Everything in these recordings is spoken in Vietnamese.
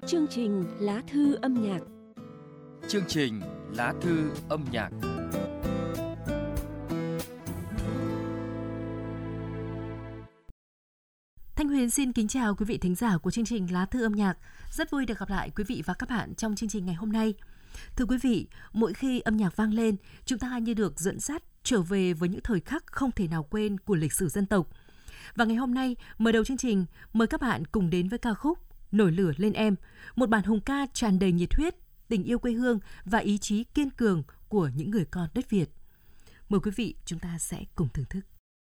Chương trình Lá thư âm nhạc. Chương trình Lá thư âm nhạc. Thanh Huyền xin kính chào quý vị thính giả của chương trình Lá thư âm nhạc. Rất vui được gặp lại quý vị và các bạn trong chương trình ngày hôm nay. Thưa quý vị, mỗi khi âm nhạc vang lên, chúng ta như được dẫn dắt trở về với những thời khắc không thể nào quên của lịch sử dân tộc. Và ngày hôm nay, mở đầu chương trình, mời các bạn cùng đến với ca khúc Nổi lửa lên em, một bản hùng ca tràn đầy nhiệt huyết, tình yêu quê hương và ý chí kiên cường của những người con đất Việt. Mời quý vị chúng ta sẽ cùng thưởng thức.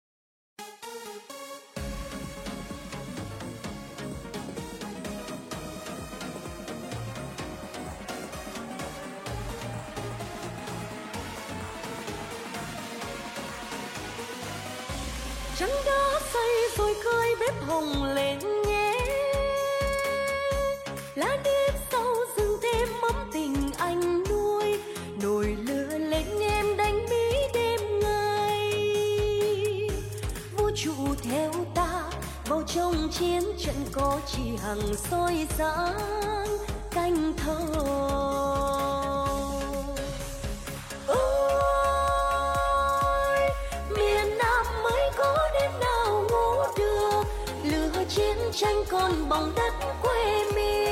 Trăng đã say rồi khơi bếp hồng lên nhé, lá nếp sau rừng thêm mắm tình anh nuôi. Nồi lửa lên em đánh bí đêm ngày, vũ trụ theo ta vào trong chiến trận có chỉ hằng soi sáng canh thâu. Chiến tranh còn bỏng đất quê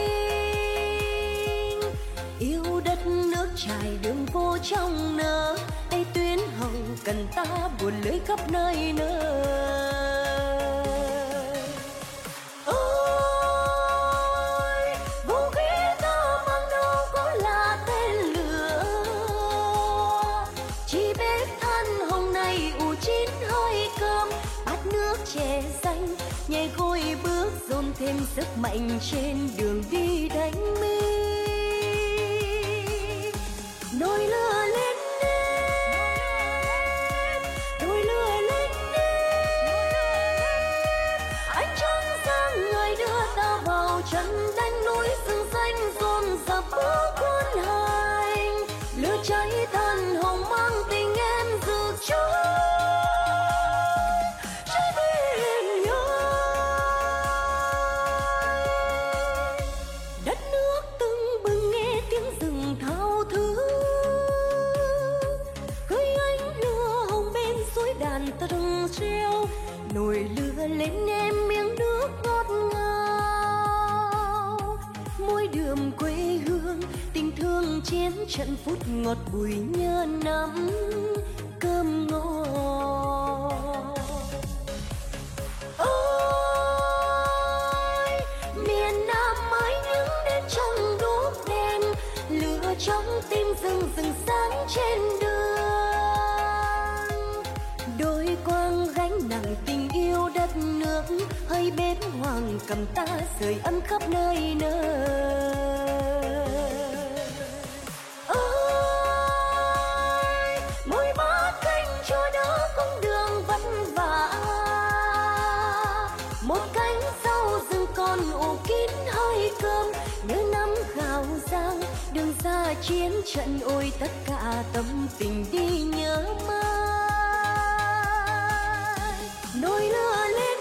mình, yêu đất nước trải đường vô trong nở, đây tuyến hồng cần ta buồn lưới khắp nơi nơi. Ôi vũ khí ta mang đâu có là tên lửa, chỉ bếp than hôm nay ủ chín hơi cơm, bát nước chè xanh nhảy gối bước dồn thêm sức mạnh trên đường đi đánh Mỹ. Nồi lửa lên em, nồi lửa lên em, ánh trăng sáng người đưa ta vào trận đánh, núi rừng xanh dồn dập bước quân hành, lửa cháy than hồng mang tình em rực cháy. Nồi lửa lên em miếng nước ngọt ngào, môi đường quê hương tình thương chiến trận phút ngọt bùi nhớ nắm cơm ngò. Ôi miền Nam mãi những đêm trong đốt đèn, lửa trong tim rừng rừng sáng trên đường, đôi quang gánh nặng tình yêu đất nước, hơi bếp hoàng cầm ta sưởi ấm khắp nơi nơi. Ôi mỗi bát canh cho đỡ con đường vất vả, một cánh rau rừng còn ủ kín hơi cơm, nhớ năm gạo giang đường xa chiến trận, ôi tất cả tâm tình đi nhớ mãi. Nồi lửa lên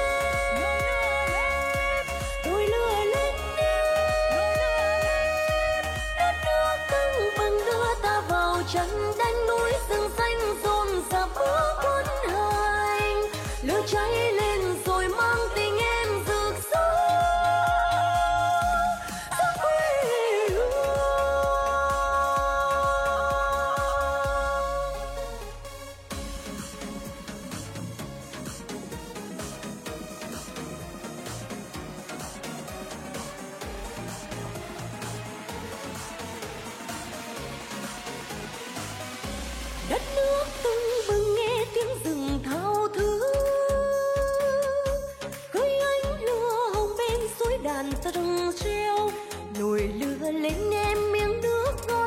em, nồi lửa lên em, đất nước căng bằng đưa ta vào trận đánh, núi rừng xanh dồn dập bước quân hành, lửa cháy lên rồi mang tình em rực rỡ ra quê hương. Đất nước tưng bừng nghe tiếng rừng thao thức, khơi ánh lửa hồng bên suối đàn ta rừng reo. Nồi lửa lên em miếng nước ngọt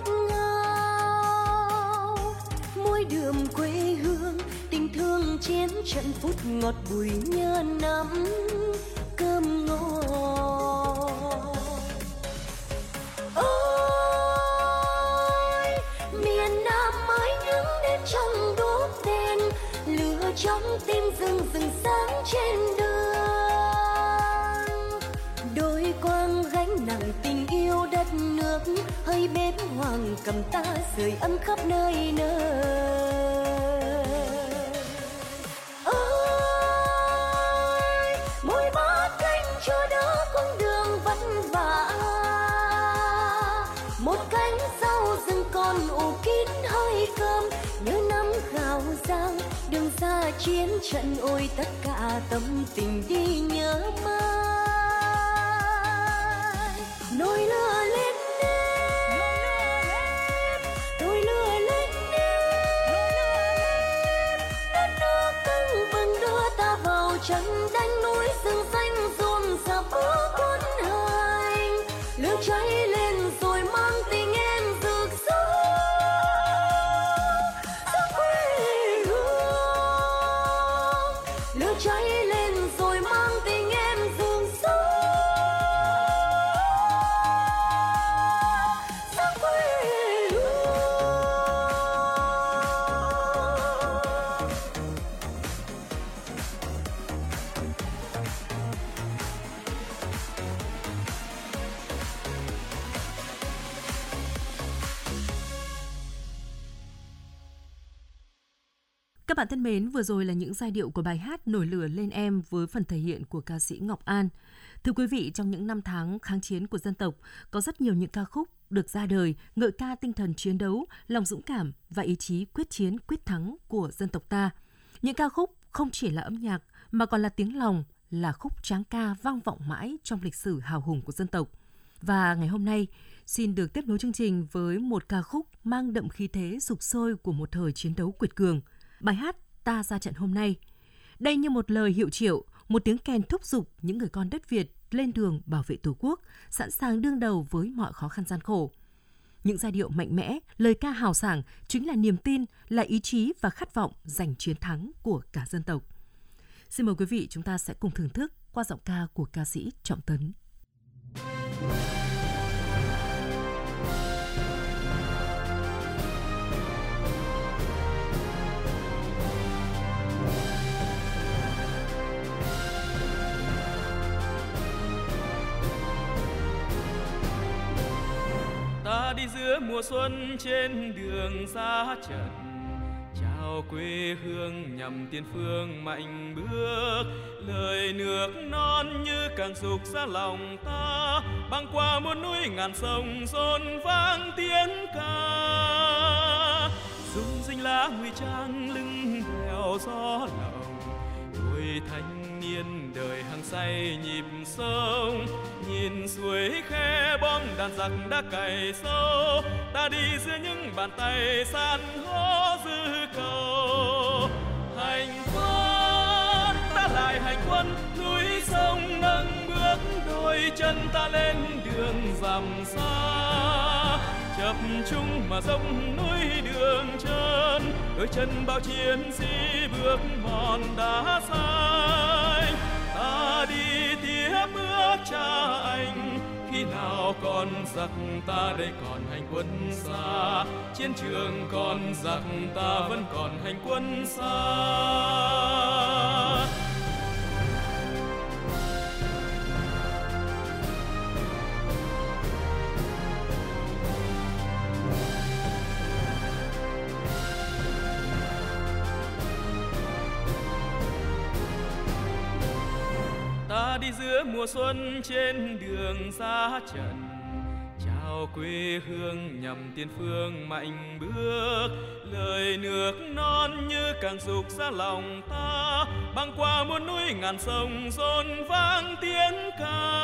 ngào, môi đường quê hương tình thương chiến trận phút ngọt bùi nhớ nắm cơm ngò. Trong đốt đèn lửa trong tim rừng rừng sáng trên đường, đôi quang gánh nặng tình cầm ta sưởi ấm khắp nơi nơi. Ơi mỗi bát canh cho đỡ con đường vất vả, một cánh rau rừng còn ủ kín hơi cơm, nhớ năm gạo giang đường xa chiến trận, ôi tất cả tâm tình đi nhớ mãi. Nồi lửa lên đêm, nồi lửa lên đêm, đất nước tưng bừng đưa ta vào trận đánh, núi rừng xanh rộn rập bước quân hành, lửa cháy lên rồi mang tình em rực rỡ ra quê hương. Lửa cháy lên rồi mang tình em rực rỡ ra quê hương. Các bạn thân mến, vừa rồi là những giai điệu của bài hát Nổi lửa lên em với phần thể hiện của ca sĩ Ngọc An. Thưa quý vị, trong những năm tháng kháng chiến của dân tộc, có rất nhiều những ca khúc được ra đời ngợi ca tinh thần chiến đấu, lòng dũng cảm và ý chí quyết chiến quyết thắng của dân tộc ta. Những ca khúc không chỉ là âm nhạc mà còn là tiếng lòng, là khúc tráng ca vang vọng mãi trong lịch sử hào hùng của dân tộc. Và ngày hôm nay, xin được tiếp nối chương trình với một ca khúc mang đậm khí thế sục sôi của một thời chiến đấu quật cường. Bài hát Ta ra trận hôm nay. Đây như một lời hiệu triệu, một tiếng kèn thúc giục những người con đất Việt lên đường bảo vệ Tổ quốc, sẵn sàng đương đầu với mọi khó khăn gian khổ. Những giai điệu mạnh mẽ, lời ca hào sảng chính là niềm tin, là ý chí và khát vọng giành chiến thắng của cả dân tộc. Xin mời quý vị chúng ta sẽ cùng thưởng thức qua giọng ca của ca sĩ Trọng Tấn. Ta đi giữa mùa xuân trên đường ra trận, chào quê hương nhằm tiền phương mạnh bước. Lời nước non như càng dục ra lòng ta, băng qua muôn núi ngàn sông rộn vang tiếng ca. Rung rinh lá ngụy trang lưng đèo gió lòng, tuổi thanh niên đời hăng say nhịp sông. Nhìn suối khe bom đàn giặc đã cày sâu, ta đi giữa những bàn tay san hô dư cầu. Hành quân ta lại hành quân, núi sông nâng bước, đôi chân ta lên đường rằm xa. Chập chung mà dốc núi đường chân, đôi chân bao chiến sĩ bước mòn đá xanh. Ta đi tiếp bước cha anh, khi nào còn giặc ta đây còn hành quân xa. Chiến trường còn giặc ta vẫn còn hành quân xa. Ta đi giữa mùa xuân trên đường ra trận, chào quê hương nhằm tiền phương mạnh bước. Lời nước non như càng dục ra lòng ta, băng qua muôn núi ngàn sông rộn vang tiếng ca.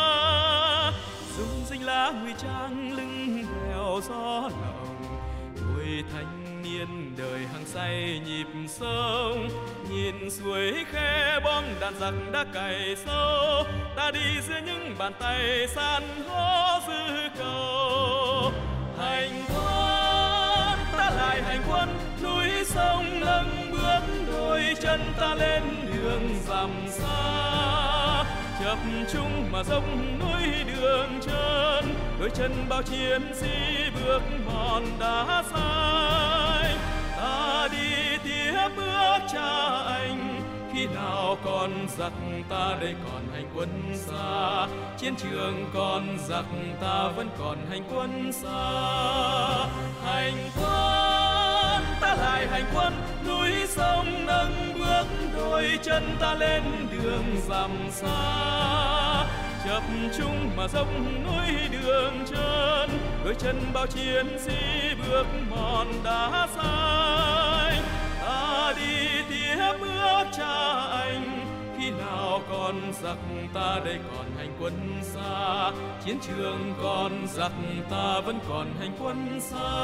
Rung rinh lá ngụy trang lưng đèo gió lòng, tuổi thanh niên đời hăng say nhịp sông. Nhìn suối khe bom đạn giặc đã cày sâu, ta đi giữa những bàn tay san hô dư cầu. Hành quân ta lại hành quân, núi sông nâng bước, đôi chân ta lên đường rằm xa. Chập chung mà dốc núi đường chân, đôi chân bao chiến sĩ bước mòn đá xanh. Ta đi tiếp bước cha anh, khi nào còn giặc ta đây còn hành quân xa, chiến trường còn giặc ta vẫn còn hành quân xa. Hành quân ta lại hành quân, núi sông nâng bước đôi chân ta lên đường dặm xa. Chập chung mà dốc núi đường trơn, đôi chân bao chiến sĩ bước mòn đá xanh. Ta đi tiếp bước cha anh, khi nào còn giặc ta đây còn hành quân xa, chiến trường còn giặc ta vẫn còn hành quân xa.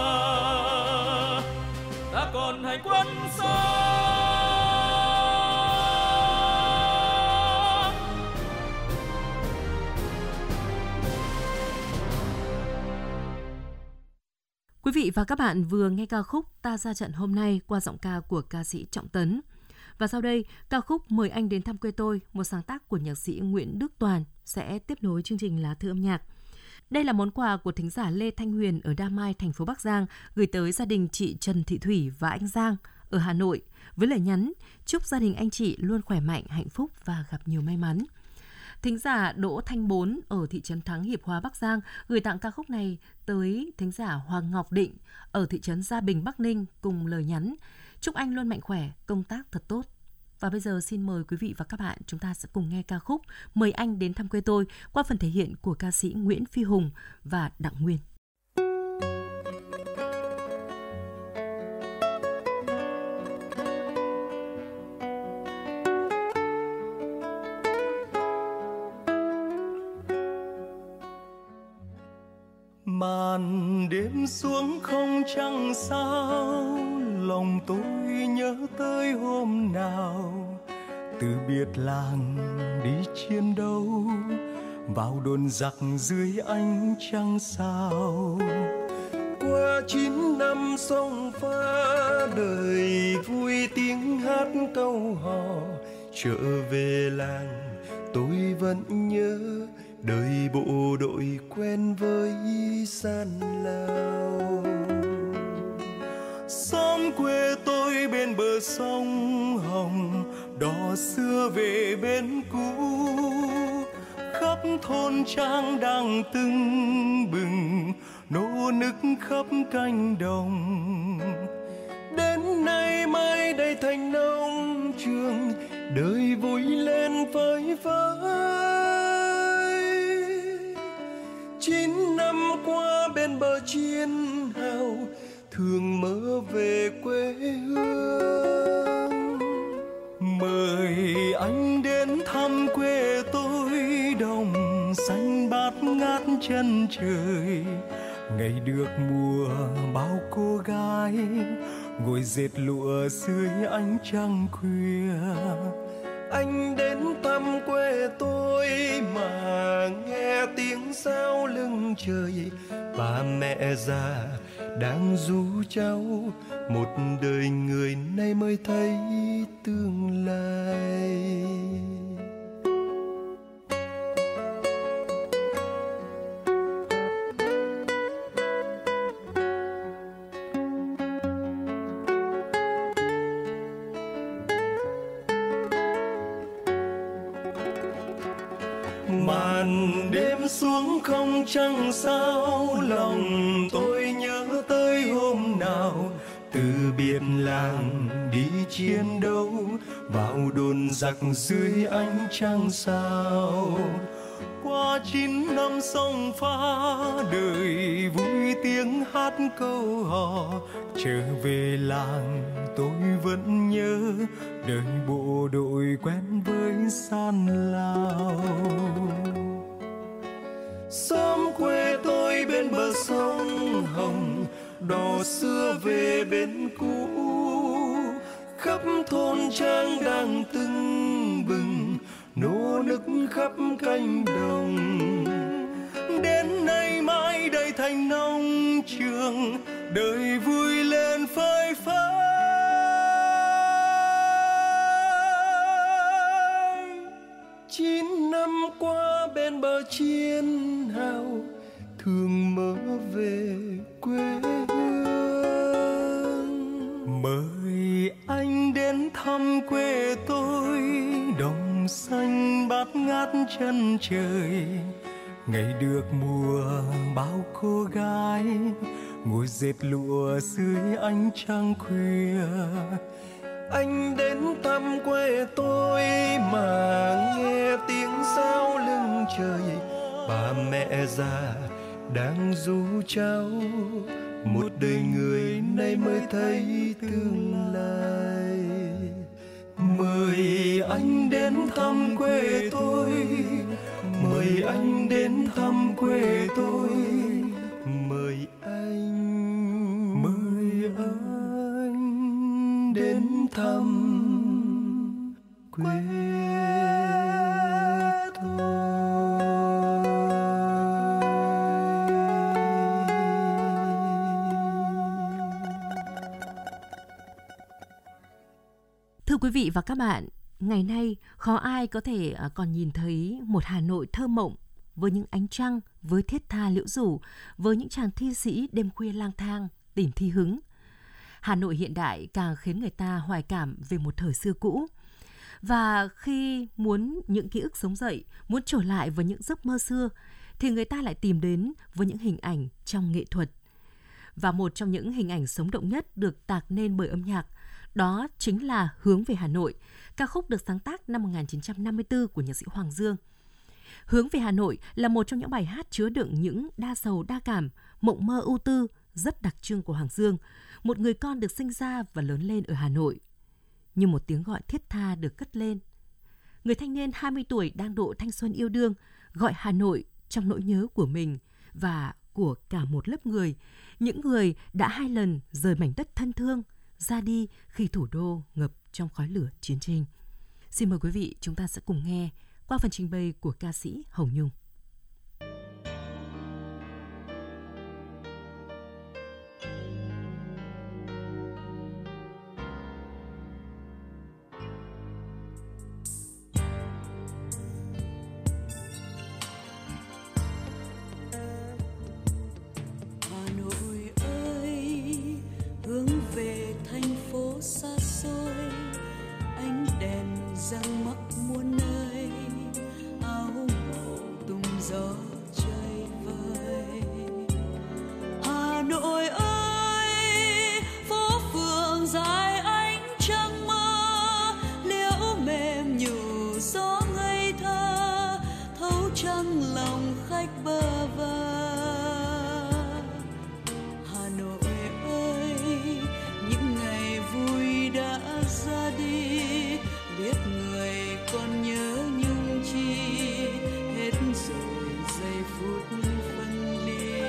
Ta còn hành quân xa. Quý vị và các bạn vừa nghe ca khúc Ta ra trận hôm nay qua giọng ca của ca sĩ Trọng Tấn. Và sau đây, ca khúc Mời anh đến thăm quê tôi, một sáng tác của nhạc sĩ Nguyễn Đức Toàn sẽ tiếp nối chương trình Lá thư âm nhạc. Đây là món quà của thính giả Lê Thanh Huyền ở Đa Mai, thành phố Bắc Giang gửi tới gia đình chị Trần Thị Thủy và anh Giang ở Hà Nội với lời nhắn chúc gia đình anh chị luôn khỏe mạnh, hạnh phúc và gặp nhiều may mắn. Thính giả Đỗ Thanh Bốn ở thị trấn Thắng Hiệp Hòa, Bắc Giang gửi tặng ca khúc này tới thính giả Hoàng Ngọc Định ở thị trấn Gia Bình, Bắc Ninh cùng lời nhắn chúc anh luôn mạnh khỏe, công tác thật tốt. Và bây giờ xin mời quý vị và các bạn chúng ta sẽ cùng nghe ca khúc Mời anh đến thăm quê tôi qua phần thể hiện của ca sĩ Nguyễn Phi Hùng và Đặng Nguyên. Màn đêm xuống không trăng sao, lòng tôi nhớ tới hôm nào từ biệt làng đi chiến đấu, vào đồn giặc dưới ánh trăng sao. Qua 9 năm sông pha, đời vui tiếng hát câu hò, trở về làng tôi vẫn nhớ đời bộ đội quen với gian lao. Xóm quê tôi bên bờ sông Hồng, đò xưa về bến cũ, khắp thôn trang đang tưng bừng, nô nức khắp cánh đồng. Đến nay mai đây thành nông trường, đời vui lên phơi phới. 9 năm qua bên bờ chiến hào, thường mơ về quê hương. Mời anh đến thăm quê tôi, đồng xanh bát ngát chân trời. Ngày được mùa bao cô gái ngồi dệt lụa dưới ánh trăng khuya. Anh đến thăm quê tôi mà nghe tiếng sao lưng trời. Bà mẹ già đang ru cháu, một đời người nay mới thấy tương lai. Màn đêm xuống không trăng sao, lòng tôi nhớ tới hôm nào từ biệt làng đi chiến đấu, vào đồn giặc dưới ánh trăng sao. Qua 9 năm sông pha, đời vui tiếng hát câu hò, trở về làng tôi vẫn nhớ đời bộ đội quen với gian lao. Xóm quê tôi bên bờ sông Hồng, đò xưa về bến cũ, khắp thôn trang đang tưng bừng, nô nức khắp cánh đồng. Đến nay mai đây thành nông trường, đời vui lên phơi phới. 9 năm qua bên bờ chiến hào, thường mơ về quê hương. Mời anh đến thăm thăm quê tôi, đồng xanh bát ngát chân trời. Ngày được mùa bao cô gái ngồi dệt lụa dưới ánh trăng khuya. Anh đến thăm quê tôi mà nghe tiếng reo lưng trời. Bà mẹ già đang ru cháu, một đời người nay mới thấy tương lai. Mời anh đến thăm quê tôi, mời anh đến thăm quê tôi, mời anh đến thăm quê tôi. Thưa quý vị và các bạn, ngày nay khó ai có thể còn nhìn thấy một Hà Nội thơ mộng với những ánh trăng, với thiết tha liễu rủ, với những chàng thi sĩ đêm khuya lang thang tìm thi hứng. Hà Nội hiện đại càng khiến người ta hoài cảm về một thời xưa cũ. Và khi muốn những ký ức sống dậy, muốn trở lại với những giấc mơ xưa, thì người ta lại tìm đến với những hình ảnh trong nghệ thuật. Và một trong những hình ảnh sống động nhất được tạc nên bởi âm nhạc, đó chính là Hướng về Hà Nội, ca khúc được sáng tác năm 1954 của nhạc sĩ Hoàng Dương. Hướng về Hà Nội là một trong những bài hát chứa đựng những đa sầu đa cảm, mộng mơ ưu tư rất đặc trưng của Hoàng Dương, một người con được sinh ra và lớn lên ở Hà Nội. Như một tiếng gọi thiết tha được cất lên. Người thanh niên 20 tuổi đang độ thanh xuân yêu đương, gọi Hà Nội trong nỗi nhớ của mình và của cả một lớp người, những người đã 2 lần rời mảnh đất thân thương, ra đi khi thủ đô ngập trong khói lửa chiến tranh. Xin mời quý vị, chúng ta sẽ cùng nghe qua phần trình bày của ca sĩ Hồng Nhung. Xa xôi ánh đèn răng mắc muôn nơi, áo màu tung gió chơi vơi. Hà Nội ơi, phố phường dài ánh trăng mơ, liễu mềm nhủ gió ngây thơ, thấu trăng lòng khách bơ vơ. Biết người còn nhớ nhung chi, hết rồi giây phút phân ly.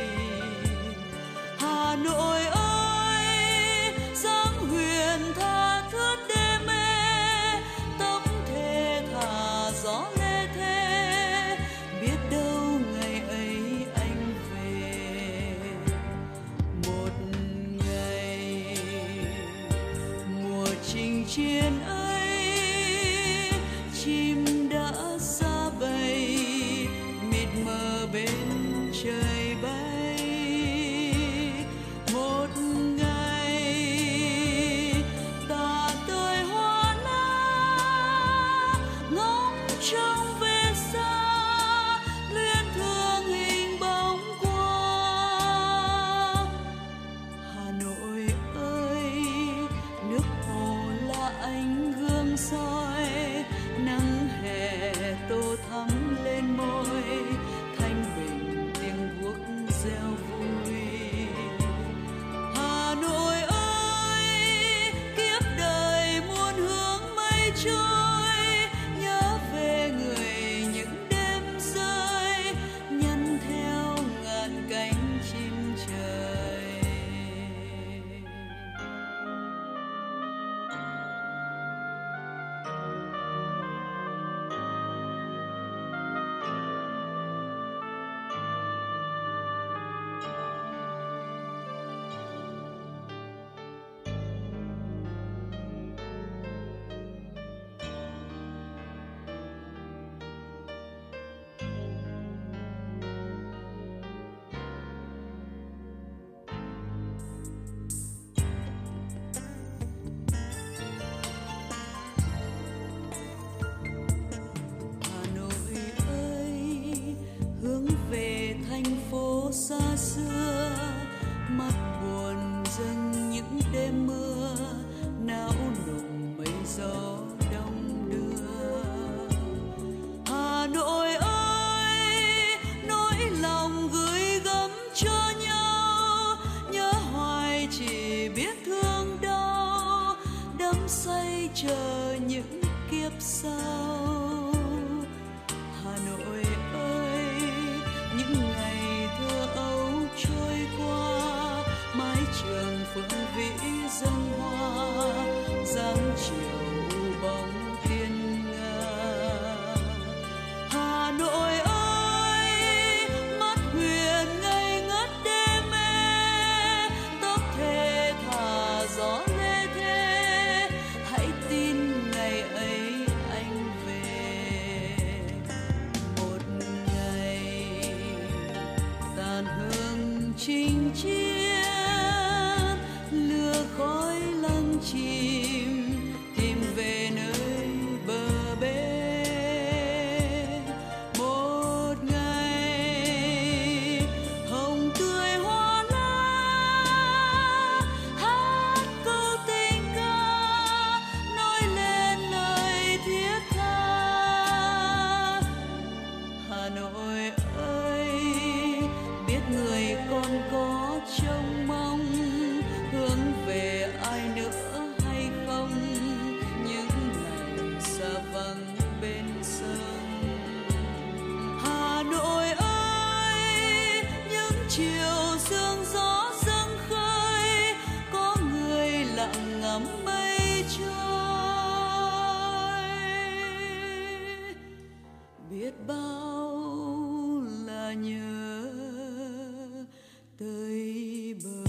Hà Nội ơi, dáng huyền tha thướt đê mê, tóc thê thả gió lê thê. Biết đâu ngày ấy anh về, một ngày mùa chinh chiến ấy chim đã xa bay, mịt mờ bên trời bay. Một ngày ta tươi hoa lá, ngóng trông về xa, luyến thương hình bóng qua. Hà Nội ơi, nước hồ là ánh gương soi, nắng hè tô thắm lên môi, thanh bình tiếng guốc reo vui. Hà Nội ơi, kiếp đời muôn hướng mây trôi, nhớ về người xa xưa, mắt buồn dâng những đêm mưa, não nùng mây gió đông đưa. Hà Nội ơi, nỗi lòng gửi gắm cho nhau, nhớ hoài chỉ biết thương đau, đắm say chờ những kiếp sau. Hà Nội ơi, những ngày thơ ấu trôi qua, mái trường Phượng Vĩ dâng hoa, dáng chiều bóng thiên nga. Hà Nội ơi, mắt huyền ngây ngất đêm mê, tóc thề thả gió lê thê, hãy tin ngày ấy anh về. Một ngày tàn hương chinh chiến, lửa khói lăng chìm, tìm về nơi bờ bên. Một ngày hồng tươi hoa lá, hát câu tình ca, nói lên lời thiết tha. Hà Nội ơi, biết người con có trông mong, hướng về ai nữa hay không, những ngày xa vắng bên sông. Hà Nội ơi, những chiều sương gió dâng khơi, có người lặng ngắm mây trôi, biết bao là nhớ tới bờ.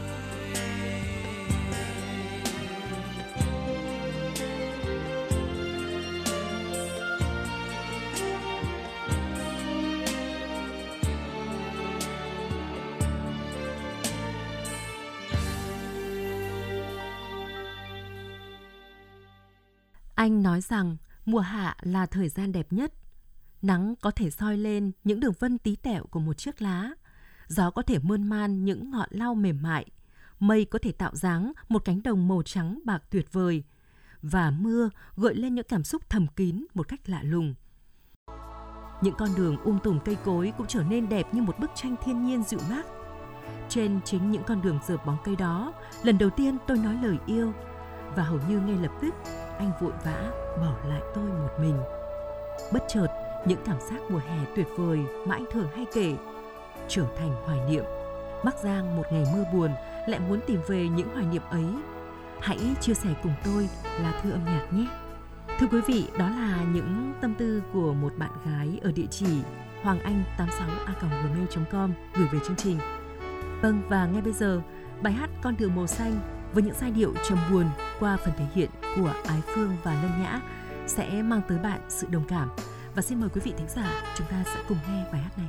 Anh nói rằng mùa hạ là thời gian đẹp nhất. Nắng có thể soi lên những đường vân tí tẹo của một chiếc lá. Gió có thể mơn man những ngọn lau mềm mại. Mây có thể tạo dáng một cánh đồng màu trắng bạc tuyệt vời. Và mưa gợi lên những cảm xúc thầm kín một cách lạ lùng. Những con đường tùm cây cối cũng trở nên đẹp như một bức tranh thiên nhiên dịu mát. Trên chính những con đường rợp bóng cây đó, lần đầu tiên tôi nói lời yêu. Và hầu như ngay lập tức, anh vội vã bỏ lại tôi một mình. Bất chợt, những cảm giác mùa hè tuyệt vời mà anh thường hay kể trở thành hoài niệm. Bắc Giang một ngày mưa buồn lại muốn tìm về những hoài niệm ấy. Hãy chia sẻ cùng tôi lá thư âm nhạc nhé. Thưa quý vị, đó là những tâm tư của một bạn gái ở địa chỉ hoanganh86a@gmail.com gửi về chương trình. Vâng, và ngay bây giờ, bài hát Con đường màu xanh với những giai điệu trầm buồn qua phần thể hiện của Ái Phương và Lân Nhã sẽ mang tới bạn sự đồng cảm. Và xin mời quý vị thính giả, chúng ta sẽ cùng nghe bài hát này.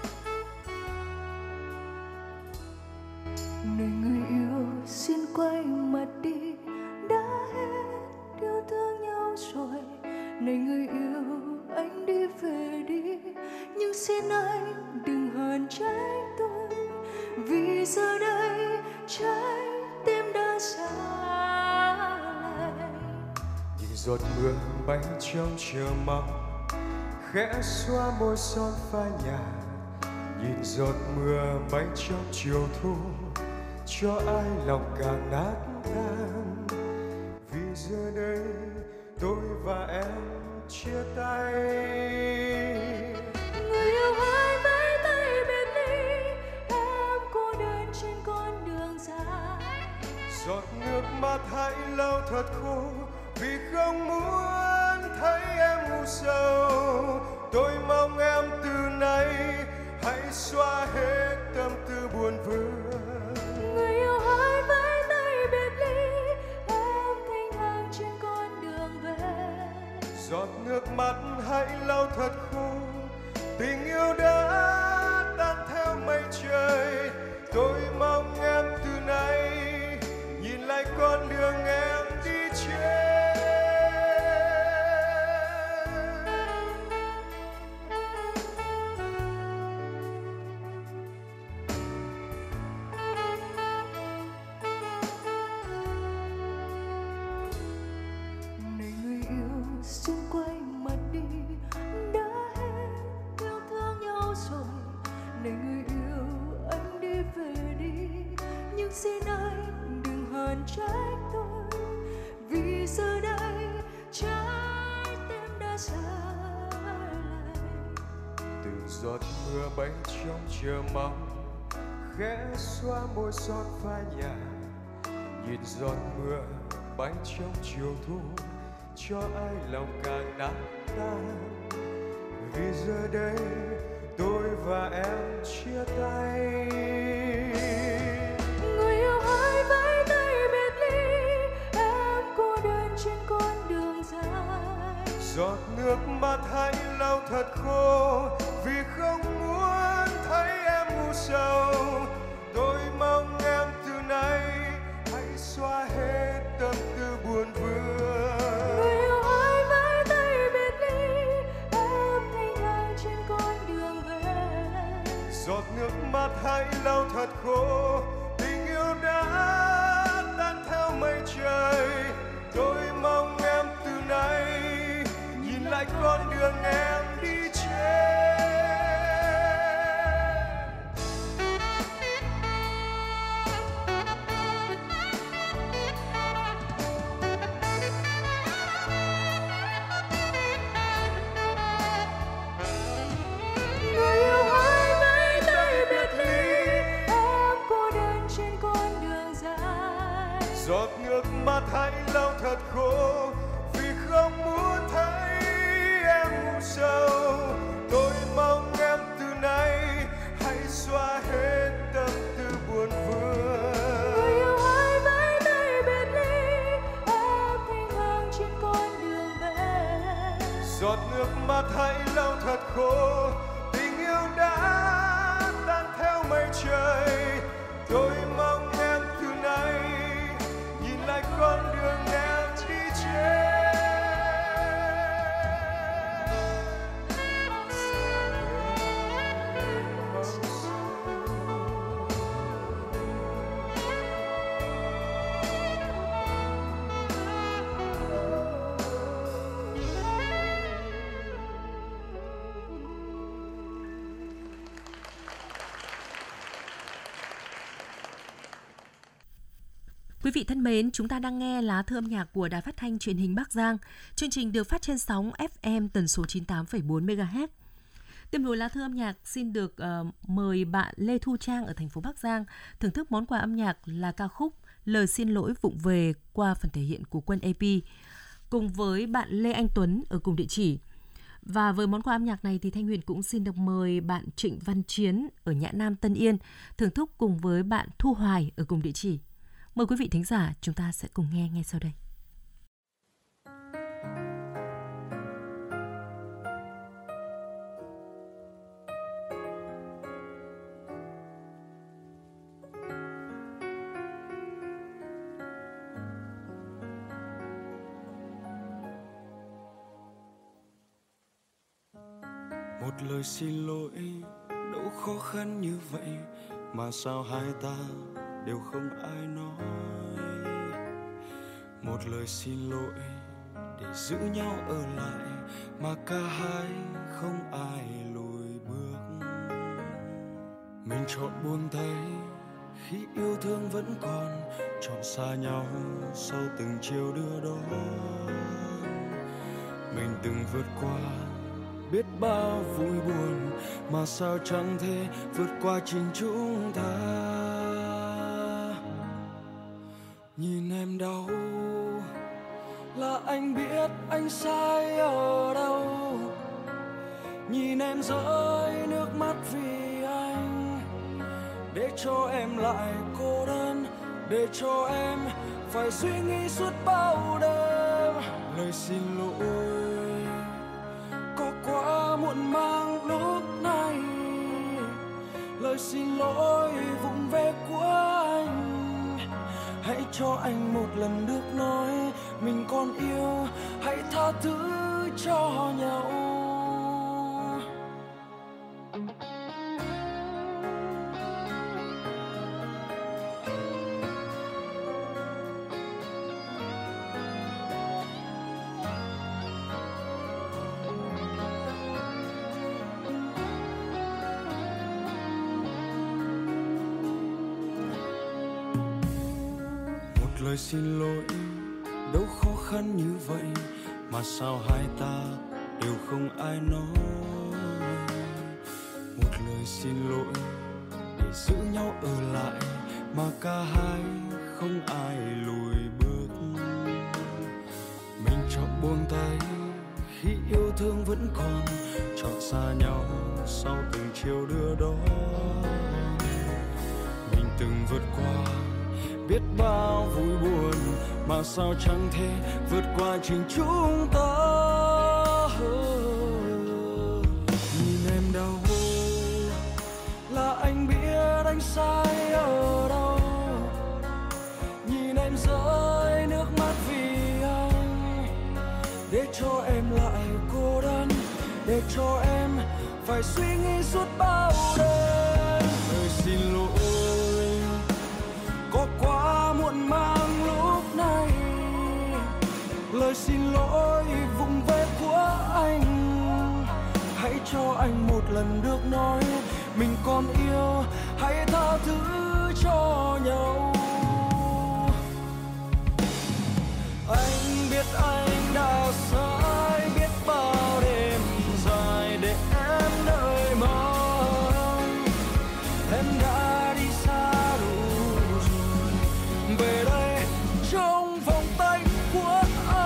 Này người yêu, xin quay mặt đi, đã hết yêu thương nhau rồi. Này người yêu, anh đi về đi, nhưng xin anh đừng hờn trách tôi, vì giờ đây trái tim đã xa lạnh. Nhìn giọt mưa bay trong chờ mong, khẽ xoa môi son phai nhạt. Nhìn giọt mưa bay trong chiều thu, cho ai lòng càng nát tan. Vì giờ đây tôi và em chia tay. Người yêu hãy vẫy tay biệt ly, em cô đơn trên con đường dài. Giọt nước mắt hãy lau thật khô, vì không muốn thấy em ngu sầu. Tôi mong em từ nay hãy xóa hết tâm tư buồn vương. Người yêu hãy vẫy tay biệt ly, em thanh thang trên con đường về. Giọt nước mắt hãy lau thật khô, tình yêu đã tan theo mây trời. Tôi mong em từ nay nhìn lại con đường em đi trên. xa lầy. Từng giọt mưa bay trong chờ mong, khẽ xoa môi son phai nhạt. Nhìn giọt mưa bay trong chiều thu, cho ai lòng càng nát tan. Vì giờ đây tôi và em chia tay. Người yêu hỡi vẫy tay biệt ly, em cô đơn trên con đường dài. Giọt nước mắt hãy lau thật khô, vì không muốn thấy em u sầu. Tôi mong em từ nay hãy xóa hết tâm tư buồn vương. Người yêu hỡi vẫy tay biệt ly, em thanh thang trên con đường về. Giọt nước mắt hãy lau thật khô, tình yêu đã tan theo mây trời. Tôi mong em từ nay nhìn lại con đường em đi trên. Người yêu hỡi vẫy tay biệt ly, em cô đơn trên con đường dài. Giọt nước mắt hãy lau thật khô, vì không muốn thấy em u sầu. Tôi mong em từ nay hãy xóa hết tâm tư buồn vương. Người yêu hỡi vẫy tay biệt ly, em thanh thang trên con đường về. Giọt nước mắt hãy lau thật khô, tình yêu đã tan theo mây trời. Tôi mong em từ nay nhìn lại con đường em đi trên. Quý vị thân mến, chúng ta đang nghe Lá Thư âm nhạc của Đài Phát thanh Truyền hình Bắc Giang. Chương trình được phát trên sóng FM tần số 98,4 MHz. Tiếp nối Lá Thư âm nhạc xin được mời bạn Lê Thu Trang ở thành phố Bắc Giang thưởng thức món quà âm nhạc là ca khúc Lời xin lỗi vụng về qua phần thể hiện của Quân AP cùng với bạn Lê Anh Tuấn ở cùng địa chỉ. Và với món quà âm nhạc này thì Thanh Huyền cũng xin được mời bạn Trịnh Văn Chiến ở Nhã Nam Tân Yên thưởng thức cùng với bạn Thu Hoài ở cùng địa chỉ. Mời quý vị thính giả chúng ta sẽ cùng nghe ngay sau đây. Một lời xin lỗi đâu khó khăn như vậy, mà sao hai ta đều không ai nói. Một lời xin lỗi để giữ nhau ở lại, mà cả hai không ai lùi bước. Mình chọn buông tay khi yêu thương vẫn còn, chọn xa nhau sau từng chiều đưa đón. Mình từng vượt qua biết bao vui buồn, mà sao chẳng thể vượt qua chính chúng ta. Nhìn em đau là anh biết anh sai ở đâu. Nhìn em rơi nước mắt vì anh, để cho em lại cô đơn, để cho em phải suy nghĩ suốt bao đêm. Lời xin lỗi có quá muộn màng lúc này, lời xin lỗi vụng về của anh. Hãy cho anh một lần được nói mình còn yêu, hãy tha thứ cho nhau. Lời xin lỗi đâu khó khăn như vậy, mà sao hai ta không ai nói một lời xin lỗi để giữ nhau ở lại, mà cả hai không ai lùi bước. Mình chọn buông tay khi yêu thương vẫn còn, chọn xa nhau sau từng chiều đưa đón. Mình từng vượt qua biết bao vui buồn, mà sao chẳng thể vượt qua chính chúng ta. Nhìn em đau là anh biết anh sai ở đâu, nhìn em rơi nước mắt vì anh, để cho em lại cô đơn, để cho em phải suy nghĩ suốt bao đêm. Lời xin lỗi có quá muộn màng lúc này, lời xin lỗi vụng về của anh. Hãy cho anh một lần được nói mình còn yêu, hãy tha thứ cho nhau. Anh biết anh đã sai, biết bao đêm dài để em đợi mong. Em đã đi xa đủ rồi, về đây trong vòng tay của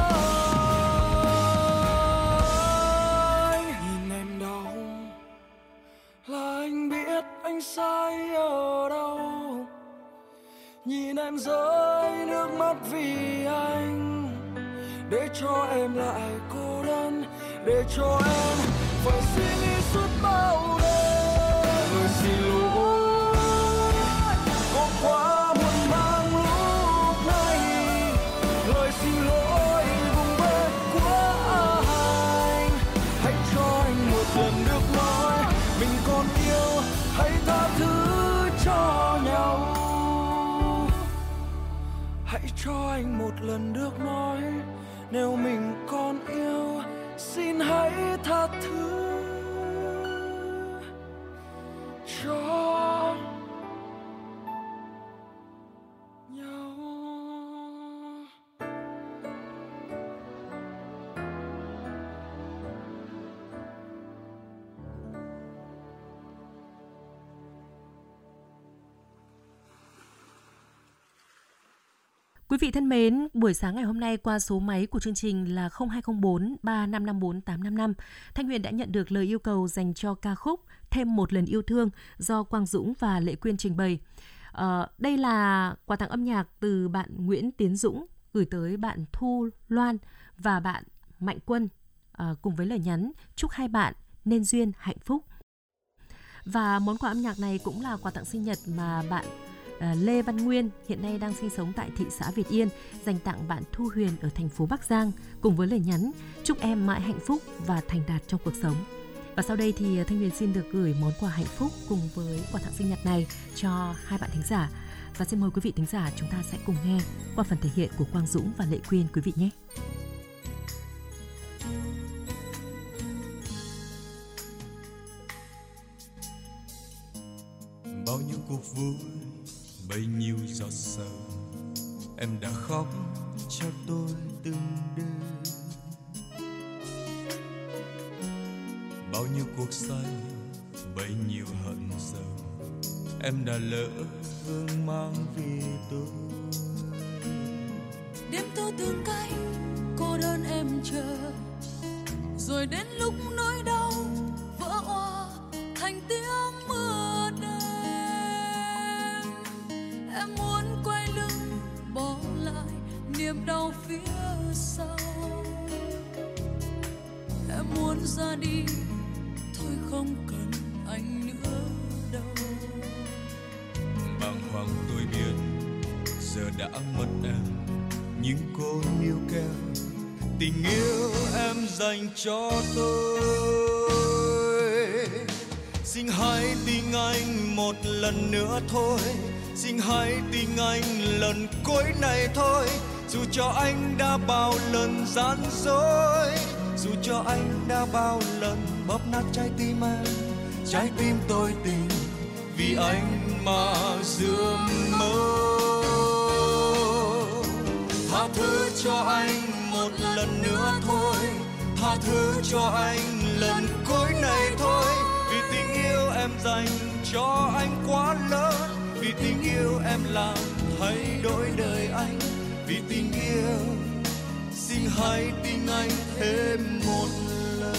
anh. Nhìn em đau là anh biết anh sai ở đâu, nhìn em rơi nước mắt vì anh, để cho em lại cô đơn, để cho em phải suy nghĩ suốt bao đêm. Lời xin lỗi có quá muộn màng lúc này, lời xin lỗi vùng về của anh. Hãy cho anh một lần được nói mình còn yêu, hãy tha thứ cho nhau. Hãy cho anh một lần được nói nếu mình còn yêu, xin hãy tha thứ cho nhau. Quý vị thân mến, buổi sáng ngày hôm nay qua số máy của chương trình là 0204 3554 855, Thanh Huyền đã nhận được lời yêu cầu dành cho ca khúc Thêm một lần yêu thương do Quang Dũng và Lệ Quyên trình bày. Đây là quà tặng âm nhạc từ bạn Nguyễn Tiến Dũng gửi tới bạn Thu Loan và bạn Mạnh Quân, cùng với lời nhắn chúc hai bạn nên duyên hạnh phúc. Và món quà âm nhạc này cũng là quà tặng sinh nhật mà bạn Lê Văn Nguyên hiện nay đang sinh sống tại thị xã Việt Yên dành tặng bạn Thu Huyền ở thành phố Bắc Giang, cùng với lời nhắn chúc em mãi hạnh phúc và thành đạt trong cuộc sống. Và sau đây thì Thanh Huyền xin được gửi món quà hạnh phúc cùng với quà tặng sinh nhật này cho hai bạn thính giả. Và xin mời quý vị thính giả chúng ta sẽ cùng nghe qua phần thể hiện của Quang Dũng và Lệ Quyên quý vị nhé. Bao nhiêu cuộc vui, bấy nhiêu giọt sầu, em đã khóc cho tôi từng đêm. Bao nhiêu cuộc say, bấy nhiêu hận sầu, em đã lỡ vương mang vì tôi. Đêm thâu thương cay, cô đơn em chờ, rồi đến lúc nỗi đau vỡ òa thành tiếng mưa đêm. Em muốn quay lưng bỏ lại niềm đau phía sau. Em muốn ra đi thôi, không cần anh nữa đâu. Bàng hoàng tôi biết giờ đã mất em, nhưng cô níu kéo tình yêu em dành cho tôi. Xin hãy tin anh một lần nữa thôi, xin hãy tin anh lần cuối này thôi. Dù cho anh đã bao lần gian dối, dù cho anh đã bao lần bóp nát trái tim em, trái tim tôi tình vì anh mà rượu mơ. Tha thứ cho anh một lần nữa thôi, tha thứ cho anh lần cuối này thôi. Vì tình yêu em dành cho anh quá lớn, vì tình yêu em làm thay đổi đời anh, vì tình yêu xin hãy tin anh thêm một lần.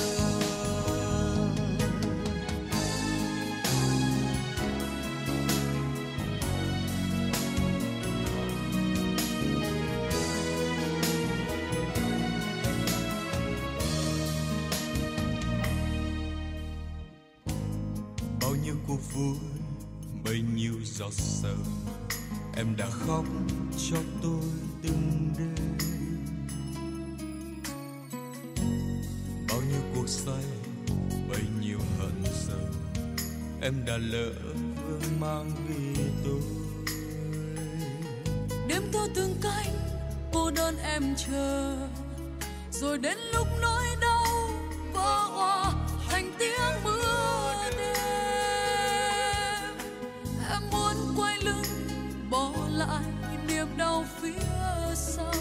Bao nhiêu cuộc vui, bấy nhiêu giọt sầu, em đã khóc cho tôi từng đêm. Bao nhiêu cuộc say, bấy nhiêu hận sầu, em đã lỡ vương mang vì tôi. Đêm thâu từng cánh, cô đơn em chờ, rồi đến lúc nỗi đau vỡ òa thành tiếng mưa đêm. Em muốn quay lưng bỏ lại niềm đau phía sau.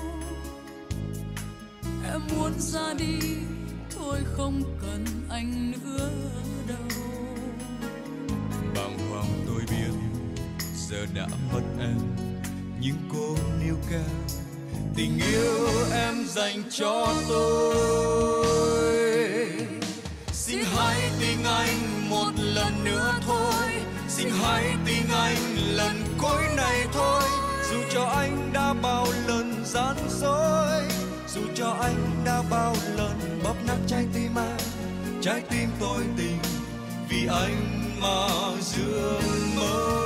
Em muốn ra đi thôi, không cần anh nữa đâu. Bàng hoàng tôi biết giờ đã mất em, nhưng cô níu cao tình yêu em dành cho tôi. Xin hãy tin anh một lần nữa thôi, xin hãy tin anh lần cuối này thôi. Dù cho anh đã bao lần gian dối, dù cho anh đã bao lần bóp nát trái tim anh, trái tim tôi tình vì anh mà dương mơ.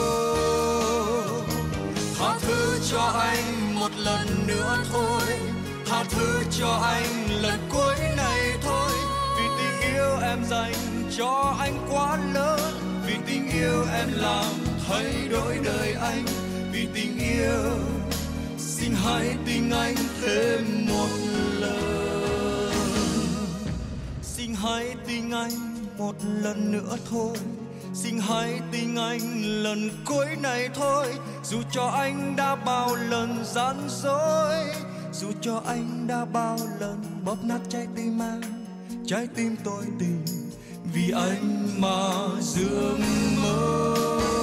Tha thứ cho anh một lần nữa thôi, tha thứ cho anh lần cuối này thôi. Vì tình yêu em dành cho anh quá lớn, vì tình yêu em làm thay đổi đời anh, vì tình yêu xin hãy tin anh thêm một lần. Xin hãy tin anh một lần nữa thôi, xin hãy tin anh lần cuối này thôi. Dù cho anh đã bao lần gian dối, dù cho anh đã bao lần bóp nát trái tim anh, trái tim tôi tình vì anh mà dương mơ.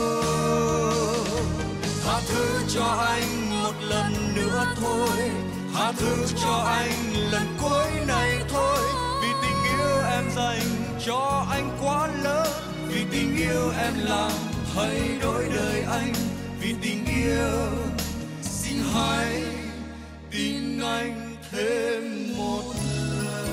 Tha thứ cho anh một lần nữa thôi, tha thứ cho anh lần cuối này thôi. Vì tình yêu em dành cho anh quá lớn, vì tình yêu em làm thay đổi đời anh, vì tình yêu xin hãy tin anh thêm một lần.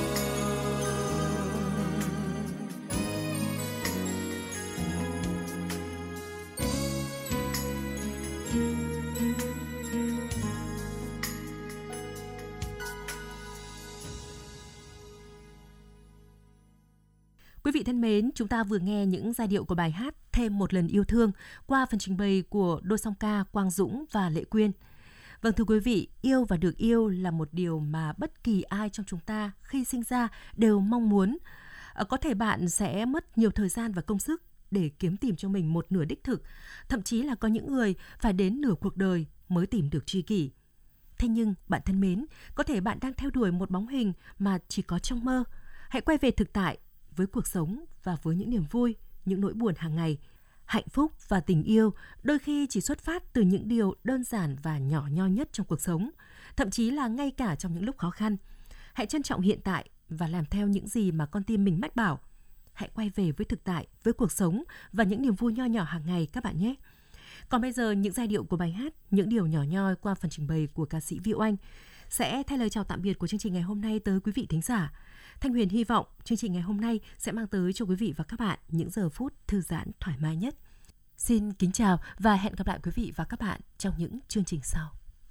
Quý vị thân mến, chúng ta vừa nghe những giai điệu của bài hát Thêm một lần yêu thương qua phần trình bày của đôi song ca Quang Dũng và Lệ Quyên. Vâng thưa quý vị, yêu và được yêu là một điều mà bất kỳ ai trong chúng ta khi sinh ra đều mong muốn. Có thể bạn sẽ mất nhiều thời gian và công sức để kiếm tìm cho mình một nửa đích thực, thậm chí là có những người phải đến nửa cuộc đời mới tìm được tri kỷ. Thế nhưng bạn thân mến, có thể bạn đang theo đuổi một bóng hình mà chỉ có trong mơ. Hãy quay về thực tại với cuộc sống và với những niềm vui, những nỗi buồn hàng ngày. Hạnh phúc và tình yêu đôi khi chỉ xuất phát từ những điều đơn giản và nhỏ nho nhất trong cuộc sống, thậm chí là ngay cả trong những lúc khó khăn. Hãy trân trọng hiện tại và làm theo những gì mà con tim mình mách bảo. Hãy quay về với thực tại, với cuộc sống và những niềm vui nho nhỏ hàng ngày các bạn nhé. Còn bây giờ, những giai điệu của bài hát Những điều nhỏ nhoi qua phần trình bày của ca sĩ Viu Anh sẽ thay lời chào tạm biệt của chương trình ngày hôm nay tới quý vị thính giả. Thanh Huyền hy vọng chương trình ngày hôm nay sẽ mang tới cho quý vị và các bạn những giờ phút thư giãn thoải mái nhất. Xin kính chào và hẹn gặp lại quý vị và các bạn trong những chương trình sau.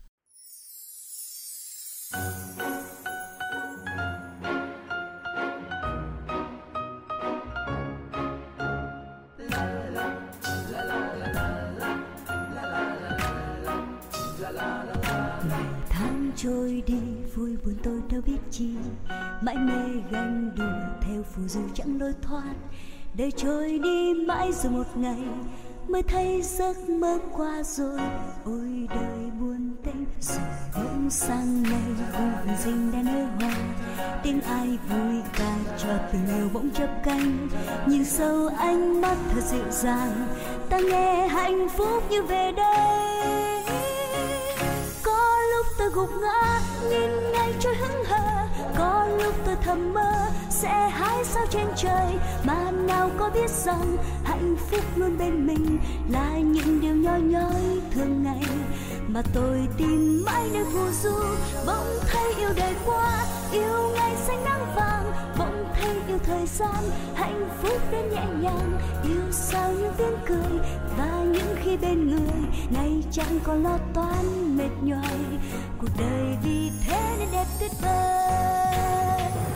Tháng trôi đi vui buồn tôi đâu biết chi, mãi mê ganh đùa theo phù du chẳng lối thoát. Đời trôi đi mãi rồi một ngày mới thấy giấc mơ qua rồi. Ôi đời buồn tênh rồi bỗng sang ngày vui rình đèn nở hoa. tiếng ai vui ca cho tình yêu bỗng chớp cánh. Nhìn sâu ánh mắt thật dịu dàng, ta nghe hạnh phúc như về đây. Có lúc tôi gục ngã nhìn ngày trôi hững hờ, có lúc tôi thầm mơ sẽ hái sao trên trời, mà nào có biết rằng hạnh phúc luôn bên mình là những điều nhỏ nhói thường ngày. Mà tôi tìm mãi nơi phù du, bỗng thấy yêu đời qua, yêu ngày xanh nắng vàng, bỗng thấy yêu thời gian, hạnh phúc đến nhẹ nhàng, yêu sao những tiếng cười và những khi bên người ngày chẳng còn lo toan mệt nhoài. Cuộc đời vì thế nên đẹp tuyệt vời.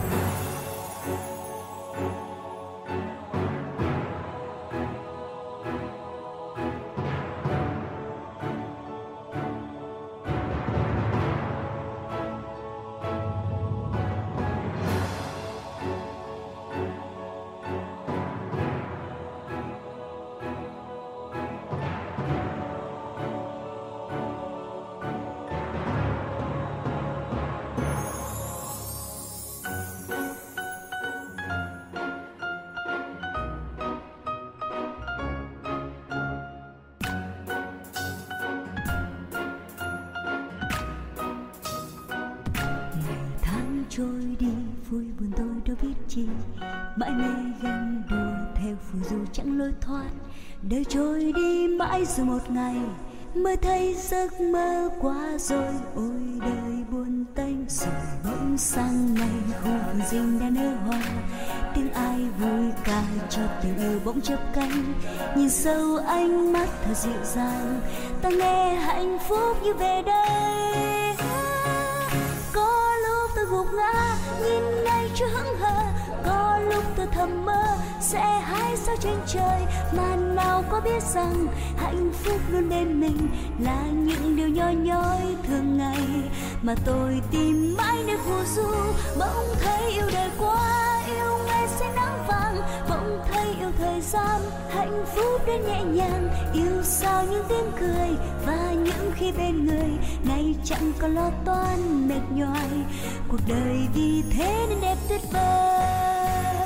Trôi đi vui buồn tôi đâu biết chi, mãi mê ganh đùa theo phù du chẳng lối thoát. Đời trôi đi mãi rồi một ngày mới thấy giấc mơ qua rồi. Ôi đời buồn tênh rồi bỗng sang ngày khu vườn rình đã nở hoa, tiếng ai vui ca cho tình yêu bỗng chớp cánh. Nhìn sâu ánh mắt thật dịu dàng, ta nghe hạnh phúc như về đây. Có lúc tôi gục ngã nhìn ngày chưa hững hờ, có lúc tôi thầm mơ sẽ hái sao trên trời, mà nào có biết rằng hạnh phúc luôn bên mình là những điều nhỏ nhói thường ngày. Mà tôi tìm mãi nơi phù du, bỗng thấy yêu đời qua, yêu ngày xanh nắng vàng, bỗng thấy yêu thời gian, hạnh phúc đến nhẹ nhàng, yêu sao những tiếng cười và những khi bên người ngày chẳng còn lo toan mệt nhoài. Cuộc đời vì thế nên đẹp tuyệt vời.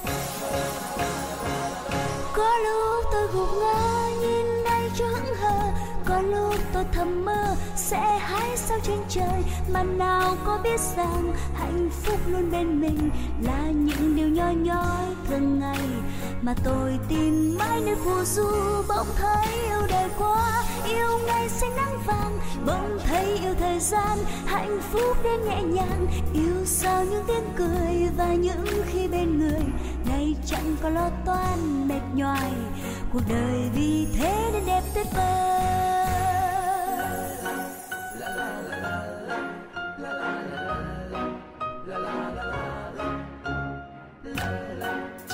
Có lúc tôi gục ngã nhìn nay chưa hững hờ, có lúc tôi thầm mơ sẽ hái sao trên trời, mà nào có biết rằng hạnh phúc luôn bên mình là những điều nhỏ nhói thường ngày. Mà tôi tìm mãi nơi phù du, bỗng thấy yêu đời qua, yêu ngày xanh nắng vàng, bỗng thấy yêu thời gian, hạnh phúc đến nhẹ nhàng, yêu sao những tiếng cười và những khi bên người ngày chẳng có lo toan mệt nhoài. Cuộc đời vì thế nên đẹp tuyệt vời. La la la la la la la la la la la la.